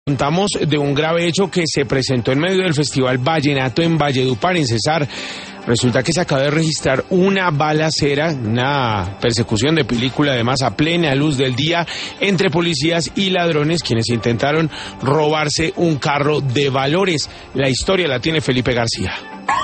Contamos de un grave hecho que se presentó en medio del Festival Vallenato en Valledupar, en Cesar. Resulta que se acaba de registrar una balacera, una persecución de película, además a plena luz del día, entre policías y ladrones, quienes intentaron robarse un carro de valores. La historia la tiene Felipe García.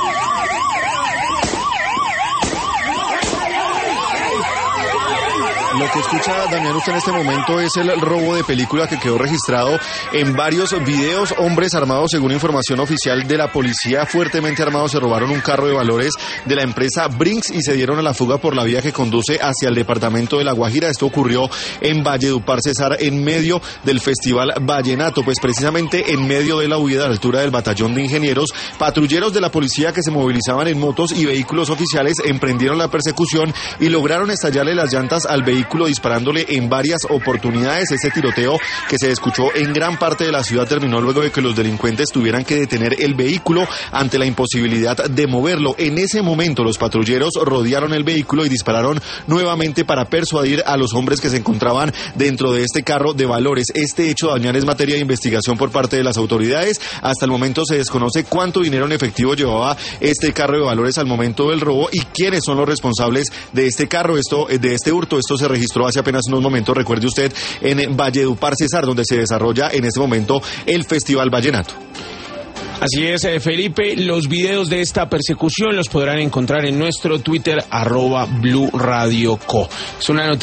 Lo que escucha Damián usted en este momento es el robo de película que quedó registrado en varios videos. Hombres armados, según información oficial de la policía, fuertemente armados, se robaron un carro de valores de la empresa Brinks y se dieron a la fuga por la vía que conduce hacia el departamento de La Guajira. Esto ocurrió en Valledupar, Cesar, en medio del Festival Vallenato. Pues precisamente en medio de la huida, a la altura del batallón de ingenieros, patrulleros de la policía que se movilizaban en motos y vehículos oficiales emprendieron la persecución y lograron estallarle las llantas al vehículo, disparándole en varias oportunidades. Este tiroteo, que se escuchó en gran parte de la ciudad, terminó luego de que los delincuentes tuvieran que detener el vehículo ante la imposibilidad de moverlo. En ese momento los patrulleros rodearon el vehículo y dispararon nuevamente para persuadir a los hombres que se encontraban dentro de este carro de valores. Este hecho, Damián, es materia de investigación por parte de las autoridades. Hasta el momento se desconoce cuánto dinero en efectivo llevaba este carro de valores al momento del robo y quiénes son los responsables de este carro, de este hurto. Esto se registró hace apenas unos momentos, recuerde usted, en Valledupar, Cesar, donde se desarrolla en este momento el Festival Vallenato. Así es, Felipe, los videos de esta persecución los podrán encontrar en nuestro Twitter, @BluRadioCo. Es una noticia